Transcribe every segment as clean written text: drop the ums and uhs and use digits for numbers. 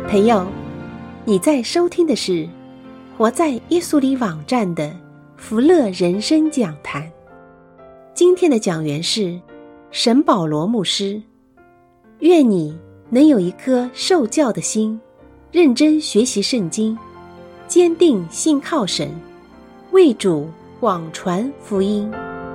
朋友，你在收听的是活在耶稣里网站的福乐人生讲坛。今天的讲员是沈保罗牧师。愿你能有一颗受教的心，认真学习圣经，坚定信靠神，为主广传福音。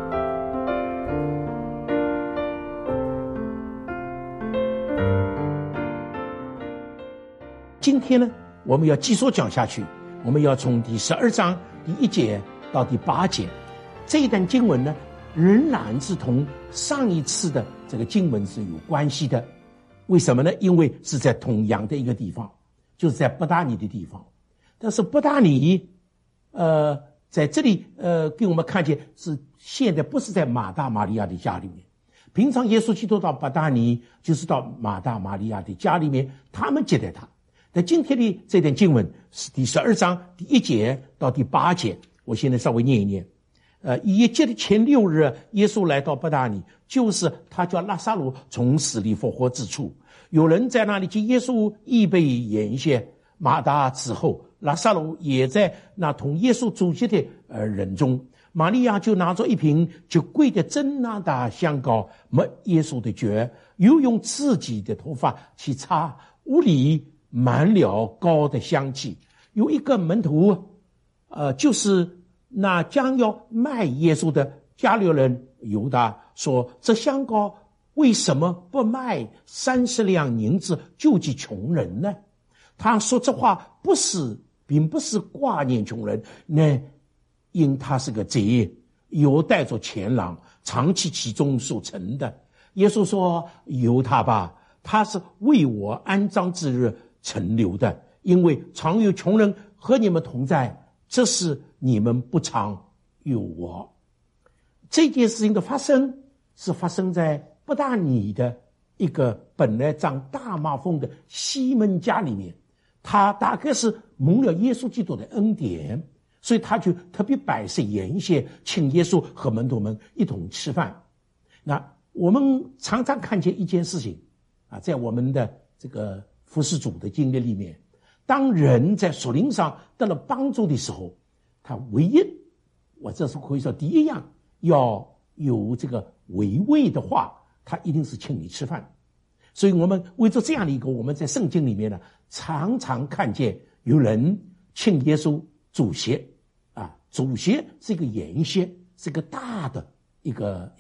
今天呢，我们要继续讲下去，我们要从第12章第1节到第8节。这一段经文呢，仍然是同上一次的这个经文是有关系的。为什么呢？因为是在同样的一个地方，就是在伯大尼的地方。但是伯大尼在这里给我们看见是现在不是在马大马利亚的家里面。平常耶稣基督到伯大尼就是到马大马利亚的家里面，他们接待他。但今天的这段经文是第12章第1节到第8节，我现在稍微念一念。1节的前6日，耶稣来到伯大尼，就是他叫拉撒路从死里复活之处。有人在那里给耶稣预备筵席，马大之后，拉撒路也在那同耶稣主席的人中。玛利亚就拿着一瓶极贵的真哪达香膏抹耶稣的脚，又用自己的头发去擦，屋里满了膏的香气。有一个门徒就是那将要卖耶稣的加略人犹大说，这香膏为什么不卖30两银子救济穷人呢？他说这话并不是挂念穷人，那因他是个贼，有带着钱囊，长期其中所成的。耶稣说，由他吧，他是为我安葬之日存留的，因为常有穷人和你们同在，这是你们不常有我。这件事情的发生是发生在伯大尼的一个本来长大麻风的西门家里面。他大概是蒙了耶稣基督的恩典，所以他就特别摆设筵席，请耶稣和门徒们一同吃饭。那我们常常看见一件事情在我们的这个服侍主的经历里面，当人在属灵上得了帮助的时候，他唯一我这是可以说第一样要有这个维卫的话，他一定是请你吃饭。所以我们为着这样的一个，我们在圣经里面呢，常常看见有人请耶稣主席主席是一个筵席，是一个大的一个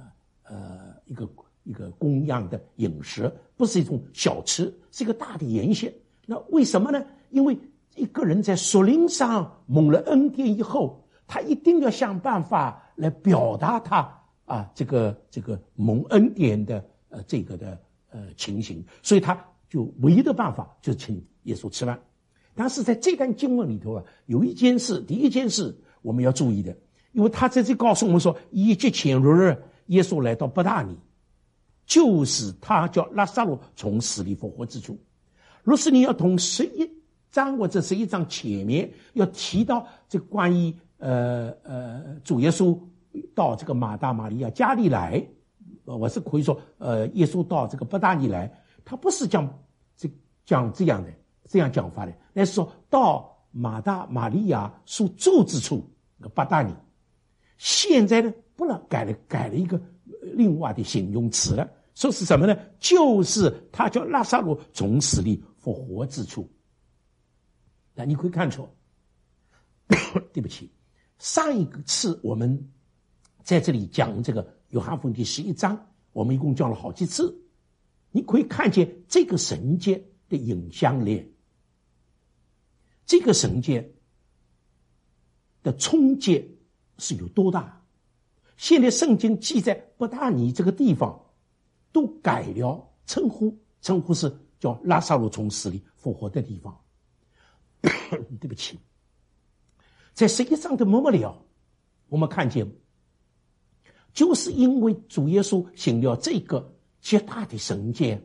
供养的饮食，不是一种小吃，是一个大的筵席。那为什么呢？因为一个人在属灵上蒙了恩典以后，他一定要想办法来表达他这个蒙恩典的这个的情形，所以他就唯一的办法就是请耶稣吃饭。但是在这段经文里头有一件事，第一件事我们要注意的，因为他在这告诉我们说，1节前6日耶稣来到伯大尼，就是他叫拉撒路从死里复活之处。若是你要同11章或者11章前面要提到这关于主耶稣到这个马大马利亚家里来，我是可以说耶稣到这个伯大尼来，他不是讲这样讲法的，那是说到马大马利亚所住之处伯大尼。现在呢不能改了一个另外的形容词了，说是什么呢？就是他叫拉撒路从死里复活之处。那你可以看出对不起，上一次我们在这里讲这个约翰福音第11章，我们一共讲了好几次，你可以看见这个神界的影响力，这个神界的冲击是有多大。现在圣经记在伯大尼这个地方都改了称呼是叫拉撒路从死里复活的地方。对不起，在11章的末了，我们看见就是因为主耶稣行了这个极大的神迹，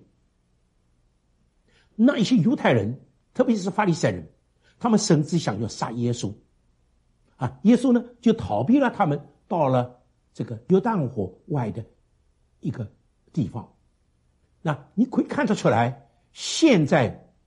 那一些犹太人特别是法利赛人，他们甚至想要杀耶稣耶稣呢就逃避了他们，到了这个约旦河外的一个地方。那你可以看得出来，现在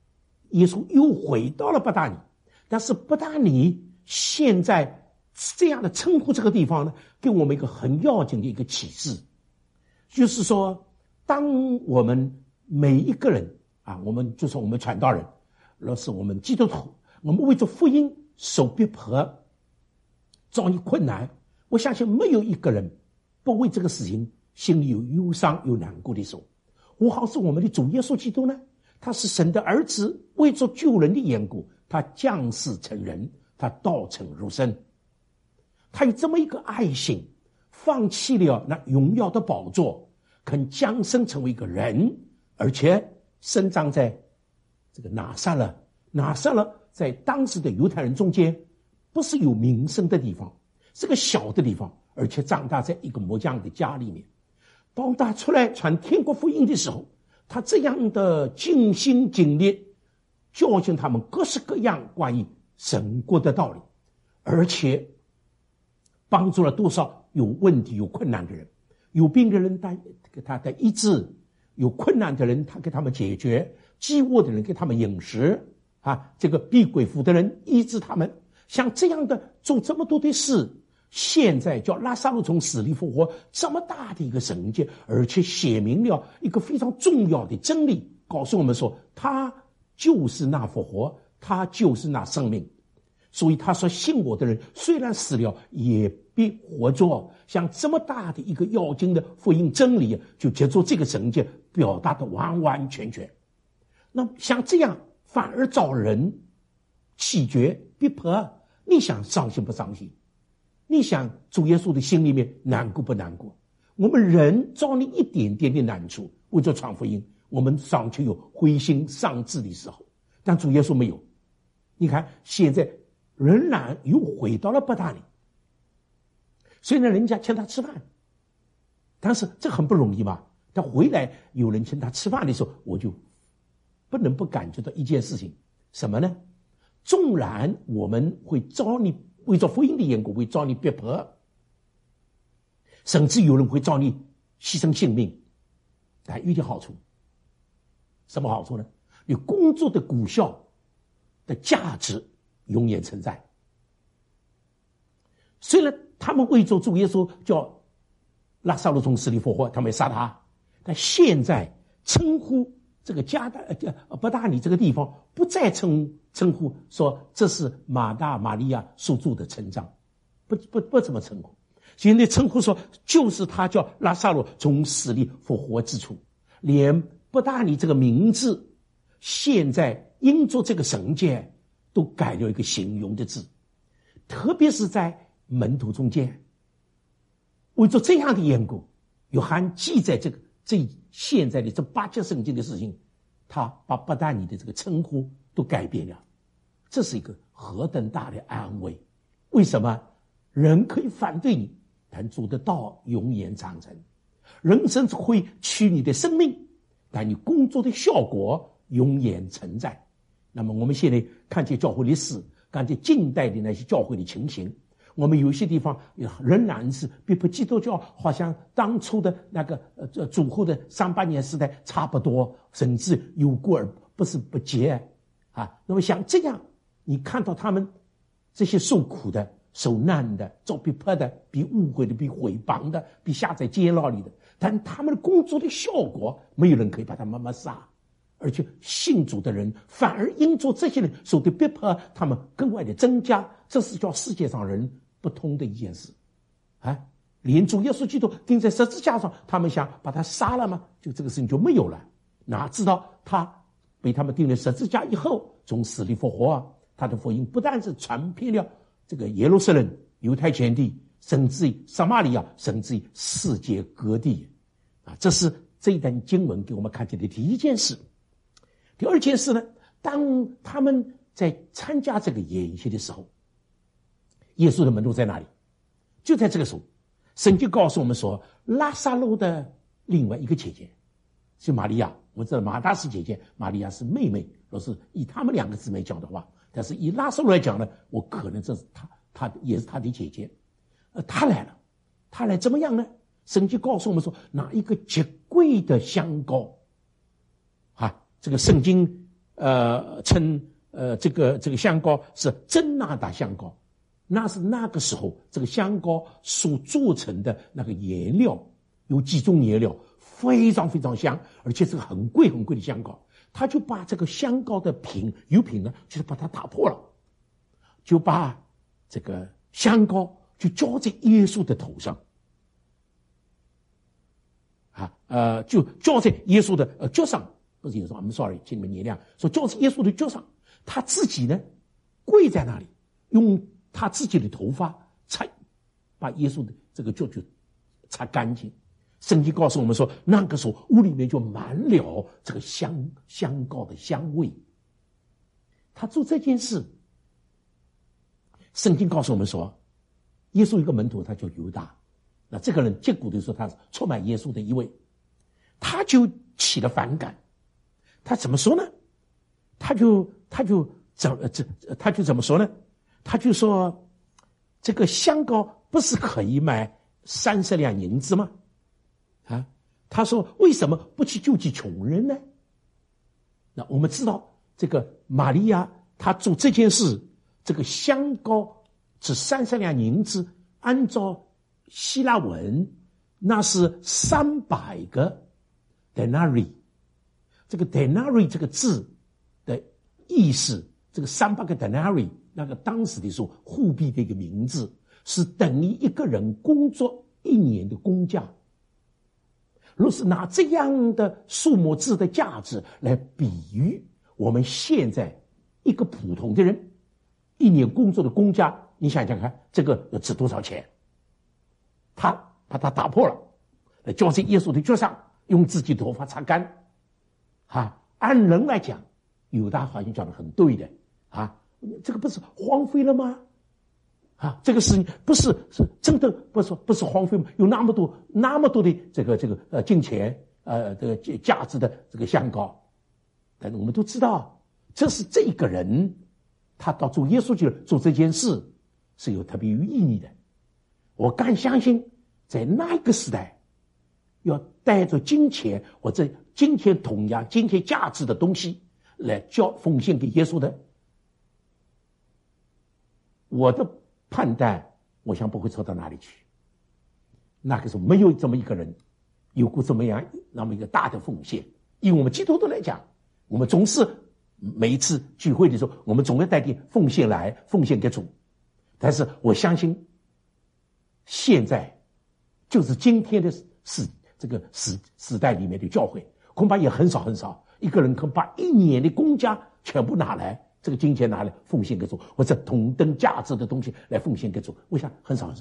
耶稣又回到了伯大尼，但是伯大尼现在这样的称呼这个地方呢，给我们一个很要紧的一个启示，就是说，当我们每一个人啊，我们就说我们传道人，若是我们基督徒，我们为着福音受逼迫、遭遇困难，我相信没有一个人不为这个事情心里有忧伤、有难过的时候。何况是我们的主耶稣基督呢？他是神的儿子，为着救人的缘故，他降世成人，他道成肉身，他有这么一个爱心，放弃了那荣耀的宝座，肯降生成为一个人，而且生长在这个拿撒勒。拿撒勒在当时的犹太人中间不是有名声的地方，是个小的地方，而且长大在一个木匠的家里面。当他出来传天国福音的时候，他这样的尽心尽力教训他们各式各样关于神国的道理，而且帮助了多少有问题有困难的人，有病的人给他的医治，有困难的人他给他们解决，饥饿的人给他们饮食啊，这个逼鬼附的人医治他们，像这样的做这么多的事。现在叫拉撒路从死里复活，这么大的一个神迹，而且写明了一个非常重要的真理，告诉我们说，他就是那复活，他就是那生命。所以他说，信我的人虽然死了，也必活着。像这么大的一个要紧的福音真理，就借助这个神迹表达的完完全全。那像这样反而遭人弃绝逼迫，你想伤心不伤心？你想主耶稣的心里面难过不难过？我们人遭你一点点的难处，为着传福音，我们尚且有灰心丧志的时候，但主耶稣没有。你看现在仍然又回到了伯大尼，虽然人家请他吃饭，但是这很不容易嘛。他回来有人请他吃饭的时候，我就不能不感觉到一件事情，什么呢？纵然我们会遭你为着福音的缘故会遭你逼迫，甚至有人会遭你牺牲性命，但有点好处。什么好处呢？你工作的果效的价值永远存在。虽然他们为着主耶稣叫拉撒路从死里复活，他们杀他，但现在称呼这个伯大尼这个地方不再称呼说这是马大马利亚所住的城帐，不这么称呼。现在称呼说就是他叫拉撒路从死里复活之处，连伯大尼这个名字现在因着这个神迹都改了一个形容的字，特别是在门徒中间，为着这样的缘故，约翰记载这现在的这8节圣经的事情，他把伯大尼的这个称呼都改变了。这是一个何等大的安慰！为什么？人可以反对你，但主的道永远长存。人甚至会取你的生命，但你工作的效果永远存在。那么我们现在看见教会历史，看见近代的那些教会的情形，我们有些地方仍然是逼迫基督教，好像当初的那个主后的300年时代差不多，甚至有过而不是不及啊。那么像这样，你看到他们这些受苦的、受难的、遭逼迫的、被误会的、被毁谤的、被下在监牢里的，但他们的工作的效果，没有人可以把他们杀。而且信主的人反而因着这些人受的逼迫，他们格外的增加，这是叫世界上人不通的一件事啊！连主耶稣基督钉在十字架上，他们想把他杀了吗？就这个事情就没有了。哪知道他被他们钉在十字架以后，从死里复活，他的福音不但是传遍了这个耶路撒冷、犹太全地，甚至于撒玛利亚，甚至于世界各地啊！这是这一段经文给我们看见的第一件事。第二件事呢，当他们在参加这个筵席的时候，耶稣的门徒在哪里？就在这个时候，圣经告诉我们说，拉撒路的另外一个姐姐是玛利亚。我知道马大是姐姐，玛利亚是妹妹。若是以他们2个姊妹讲的话，但是以拉撒路来讲呢，我可能这是他也是他的姐姐。他来了，他来怎么样呢？圣经告诉我们说，拿一个极贵的香膏啊，这个圣经称这个香膏是真哪达香膏，那是那个时候这个香膏所做成的那个颜料，有几种颜料非常非常香，而且是个很贵很贵的香膏。他就把这个香膏的油瓶呢，就是把它打破了，就把这个香膏就浇在耶稣的头上，就浇在耶稣的脚上，不是耶稣 ，I'm sorry， 请你们原谅，说浇在耶稣的脚上，他自己呢跪在那里，用他自己的头发把耶稣的这个脚就擦干净。圣经告诉我们说，那个时候屋里面就满了这个香膏的香味。他做这件事，圣经告诉我们说，耶稣一个门徒，他叫犹大。那这个人结果的时候，他是出卖耶稣的一位，他就起了反感。他怎么说呢？他就怎么说呢？他就说，这个香膏不是可以卖30两银子吗？他说为什么不去救济穷人呢？那我们知道这个玛利亚她做这件事，这个香膏是30两银子，按照希腊文那是300个 denarii。 这个 denarii 这个字的意思，这个300个 denarii 那个当时的时候货币的一个名字，是等于一个人工作1年的工价。若是拿这样的数目字的价值来比喻我们现在一个普通的人1年工作的工价，你想想看，这个要值多少钱？他把它打破了，来浇在耶稣的脚上，用自己头发擦干。按人来讲，犹大好像讲得很对的这个不是荒废了吗？这个事情不是真的不是荒废吗？有那么多的这个金钱这个价值的这个香膏，但是我们都知道，这是这个人他到主耶稣去做这件事是有特别有意义的。我敢相信，在那个时代，要带着金钱或者金钱同样金钱价值的东西来奉献给耶稣的，我的判断我想不会错到哪里去。那个时候没有这么一个人有过这么样那么一个大的奉献。以我们基督徒来讲，我们总是每一次聚会的时候，我们总要带点奉献来奉献给主。但是我相信现在就是今天的这个时代里面的教会，恐怕也很少一个人可把1年的工价全部拿来，这个金钱拿来奉献给主，或者同等价值的东西来奉献给主，我想很少，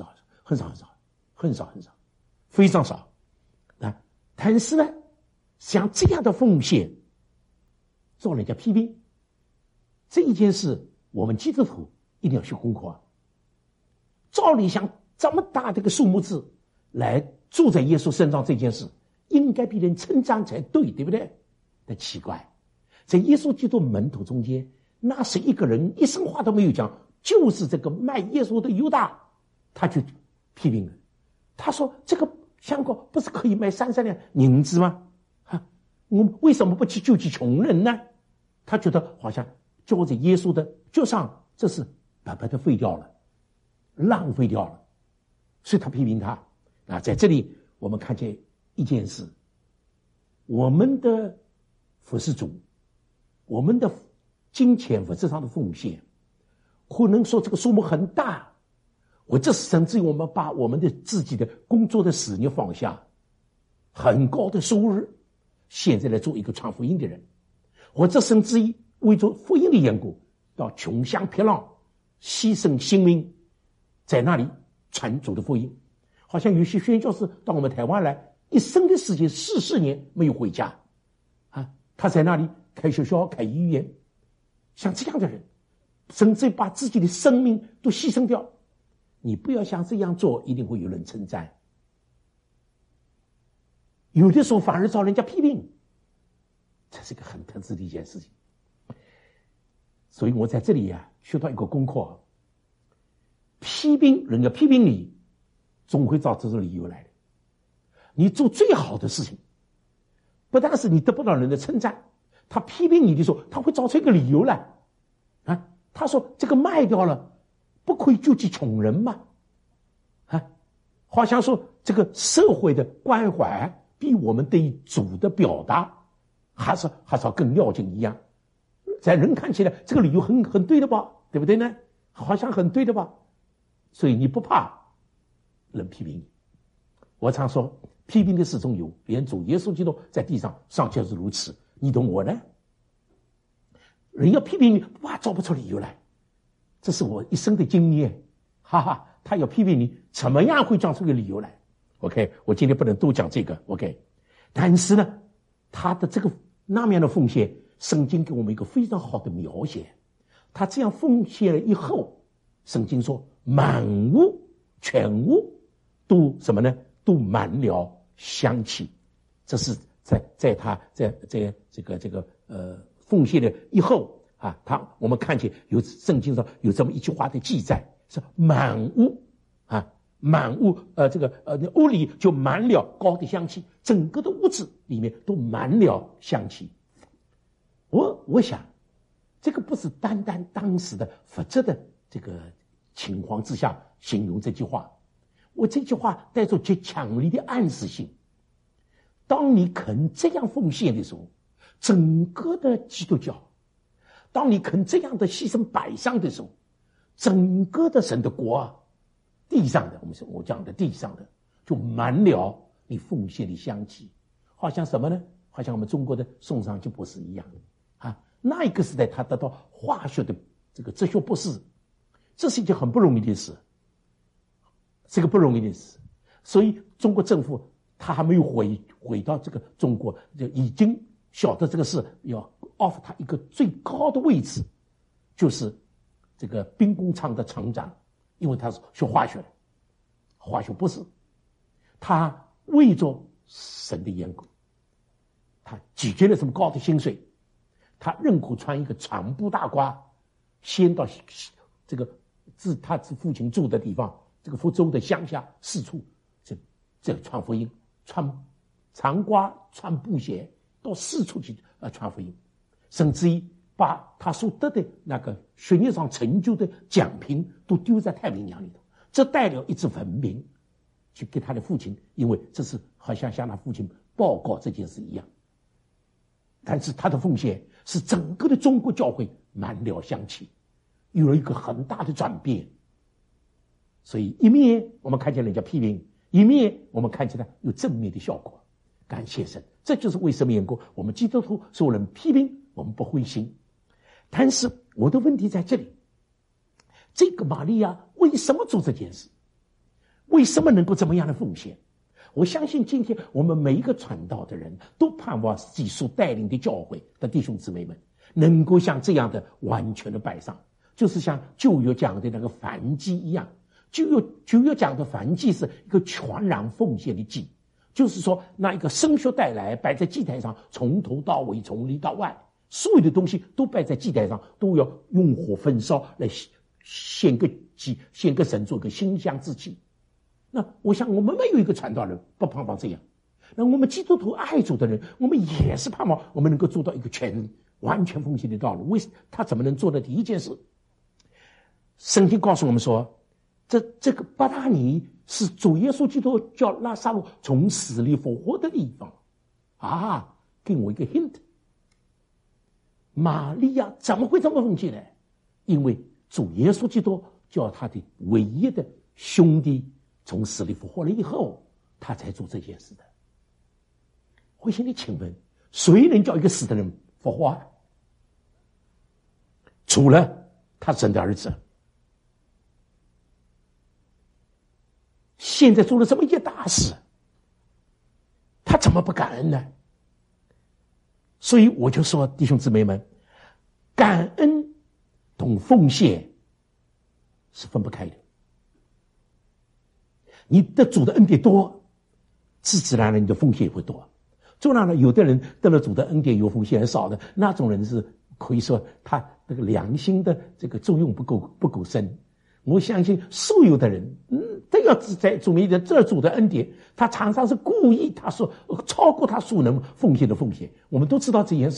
非常少。但是呢，像这样的奉献遭人家批评，这一件事我们基督徒一定要学功课。照理想这么大的一个数目字来住在耶稣身上，这件事应该被人称赞才对，对不对？但奇怪，在耶稣基督门徒中间，那是一个人一声话都没有讲，就是这个卖耶稣的犹大，他就批评了。他说这个香膏不是可以卖30两银子吗？我们为什么不去救济穷人呢？他觉得好像浇在耶稣的脚上，这是白白的废掉了，浪费掉了，所以他批评他。在这里我们看见一件事，我们的服事主，我们的金钱服事上的奉献，可能说这个数目很大，或者甚至于我们把我们的自己的工作的事业放下，很高的收入，现在来做一个传福音的人，或者甚至于为做福音的缘故，到穷乡僻壤牺牲性命，在那里传主的福音。好像有些宣教士到我们台湾来，一生的时间40年没有回家他在那里开学校开医院。像这样的人，甚至把自己的生命都牺牲掉，你不要像这样做一定会有人称赞，有的时候反而遭人家批评，这是一个很特质的一件事情。所以我在这里学到一个功课，批评人家批评你，总会找这种理由来的。你做最好的事情，不但是你得不到人的称赞， 他批评你的时候，他会找出一个理由来啊。他说这个卖掉了，不可以救济穷人吗？啊，好像说这个社会的关怀比我们对主的表达还是要更要紧一样。在人看起来，这个理由很对的吧，对不对呢？好像很对的吧，所以你不怕人批评你。我常说，批评的始终有，连主耶稣基督在地上尚且是如此，你懂我呢？人要批评你，哇，找不出理由来，这是我一生的经验，哈哈。他要批评你，怎么样会讲出个理由来 ？OK， 我今天不能多讲这个 ，OK。但是呢，他的这个那样的奉献，圣经给我们一个非常好的描写。他这样奉献了以后，圣经说满屋全屋都什么呢？都满了香气。这是在他在这个奉献了以后啊，我们看见有圣经上有这么一句话的记载，是满屋啊，满屋屋里就满了高的香气，整个的屋子里面都满了香气。我想，这个不是单单当时的佛哲的这个情况之下形容这句话，这句话带着极强烈的暗示性。当你肯这样奉献的时候，整个的基督教，当你肯这样的牺牲摆上的时候，整个的神的国啊，地上的我讲的地上的就满了你奉献的香气。好像什么呢？好像我们中国的宋尚基博士一样啊，那一个时代他得到化学的这个哲学博士，这是一件很不容易的事，这个不容易的事。所以中国政府他还没有回到这个中国，就已经晓得这个事，要 offer 他一个最高的位置，就是这个兵工厂的厂长，因为他是学化学的，化学博士，他为着神的缘故，他拒绝了这么高的薪水，他认可穿一个长布大褂，先到这个他父亲住的地方，这个福州的乡下四处这个传福音，穿长褂穿布鞋到四处去传福音，甚至于把他所得的那个学业上成就的奖品都丢在太平洋里头，这带了一支文明去给他的父亲，因为这是好像向他父亲报告这件事一样。但是他的奉献使整个的中国教会满了香气，有了一个很大的转变。所以一面我们看见人家批评，一面我们看见他有正面的效果。感谢神，这就是为什么缘故我们基督徒受人批评我们不灰心。但是我的问题在这里，这个玛利亚为什么做这件事？为什么能够这么样的奉献？我相信今天我们每一个传道的人都盼望自己所带领的教会的弟兄姊妹们能够像这样的完全的摆上，就是像旧约讲的那个燔祭一样。旧约讲的燔祭是一个全然奉献的祭，就是说那一个生血带来摆在祭台上，从头到尾从里到外所有的东西都摆在祭台上，都要用火焚烧来献个祭，献个神，做个馨香之祭。那我想我们没有一个传道人不盼望这样，那我们基督徒爱主的人，我们也是盼望我们能够做到一个完全奉献的道路。他怎么能做的？第一件事，圣经告诉我们说，这个伯大尼是主耶稣基督叫拉撒路从死里复活的地方啊，给我一个 hint。 玛利亚怎么会这么奉献呢？因为主耶稣基督叫他的唯一的兄弟从死里复活了以后，他才做这件事的。我请你请问，谁能叫一个死的人复活啊？除了他生的儿子。现在做了这么一件大事，他怎么不感恩呢？所以我就说，弟兄姊妹们，感恩同奉献是分不开的。你的主的恩典多，自然你的奉献也会多。当然了，有的人得了主的恩典有奉献很少的，那种人是可以说他那个良心的这个作用不够深。我相信所有的人都要在主面前这主的恩典，他常常是故意他说超过他所能奉献的奉献，我们都知道这件事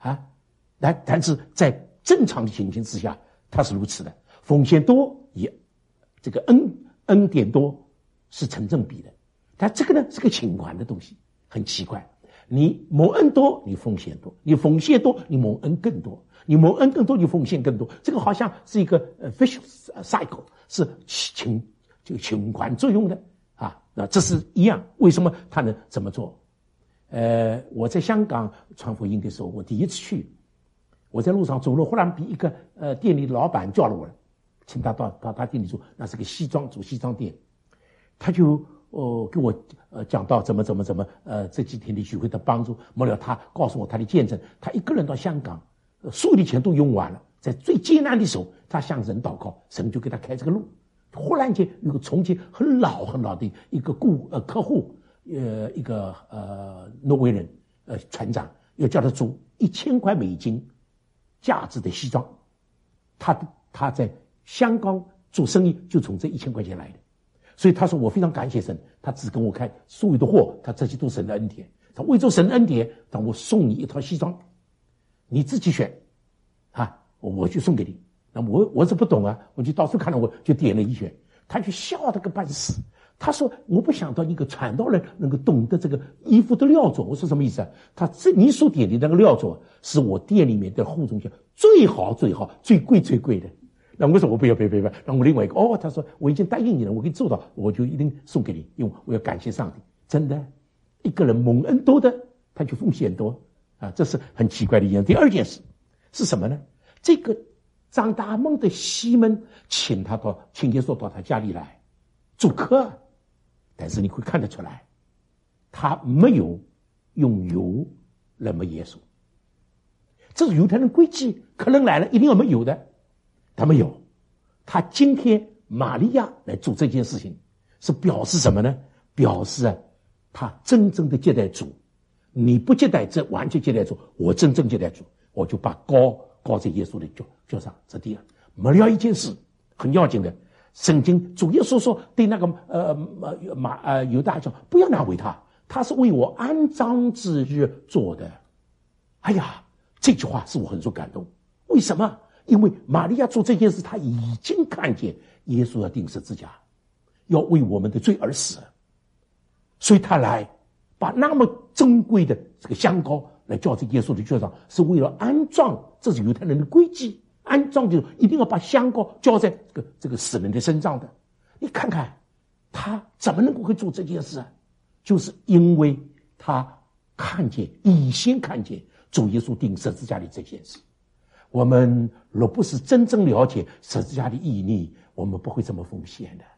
但是在正常的情形之下，他是如此的，奉献多也这个恩典多是成正比的。但这个呢是个情感的东西，很奇怪。你蒙恩多，你奉献多；你奉献多，你蒙恩更多；你蒙恩更多，你奉献更多。这个好像是一个vicious cycle， 是循环作用的那这是一样。为什么他能这么做？我在香港传福音的时候，我第一次去，我在路上走路，忽然被一个店里的老板叫了我，请他到他店里住，那是个做西装店，他就给我讲到怎么这几天的聚会的帮助。末了他告诉我他的见证，他一个人到香港，所有的钱都用完了，在最艰难的时候，他向神祷告，神就给他开这个路。忽然间有个从前很老的一个客户，一个挪威人船长，要叫他租$1000价值的西装，他在香港做生意就从这$1000来的。所以他说我非常感谢神，他只跟我开所有的货，他这些都是神的恩典。他为着神的恩典，当我送你一套西装，你自己选我就送给你。那我是不懂我就到处看到，我就点了一选，他就笑得个半死。他说我不想到一个传道人能够懂得这个衣服的料做。我说什么意思你所点的那个料做是我店里面的护中下最好最贵的。那我说我不要，那我另外一个他说我已经答应你了，我可以做到，我就一定送给你，因为我要感谢上帝。真的，一个人蒙恩多的，他就奉献多这是很奇怪的一件。第二件事是什么呢？这个张大梦的西门请耶稣到他家里来做客，但是你会看得出来，他没有用油来抹耶稣。这是犹太人规矩，客人来了一定要没油的，他没有。他今天玛利亚来做这件事情，是表示什么呢？表示他真正的接待主。你不接待，这完全接待主，我真正接待主，我就把高在耶稣的脚上。这第二，没了一件事很要紧的，圣经主耶稣说对那个犹大讲，不要难为他是为我安葬之日做的。哎呀，这句话是我很受感动。为什么？因为玛利亚做这件事，她已经看见耶稣要钉十字架，要为我们的罪而死，所以她来把那么珍贵的这个香膏来浇在耶稣的脚上，是为了安葬。这是犹太人的规矩，安葬就是一定要把香膏浇在这个死人的身上的。你看看他怎么能够会做这件事就是因为他以先看见主耶稣钉十字架的这件事。我们若不是真正了解十字架的意义，我们不会这么奉献的。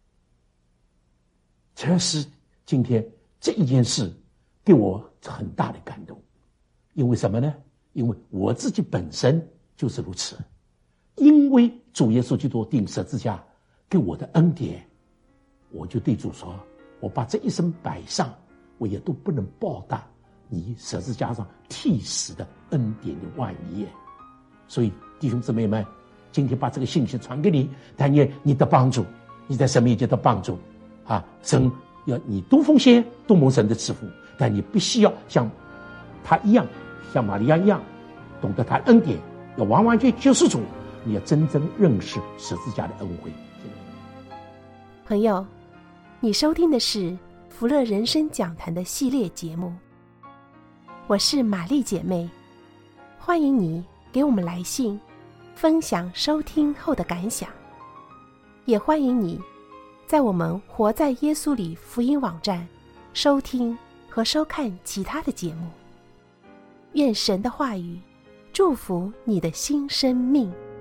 这是今天这一件事给我很大的感动。因为什么呢？因为我自己本身就是如此。因为主耶稣基督钉十字架给我的恩典，我就对主说，我把这一生摆上，我也都不能报答你十字架上替死的恩典的万一。所以弟兄姊妹们，今天把这个信息传给你，但愿你的帮助，你在神面前的帮助神要你多奉献，多蒙神的赐福，但你必须要像他一样，像玛利亚一样，懂得他恩典，要完完全救世主，你要真正认识十字架的恩惠。 朋友，你收听的是福乐人生讲坛的系列节目，我是玛丽姐妹，欢迎你给我们来信分享收听后的感想，也欢迎你在我们活在耶稣里福音网站收听和收看其他的节目。愿神的话语祝福你的新生命。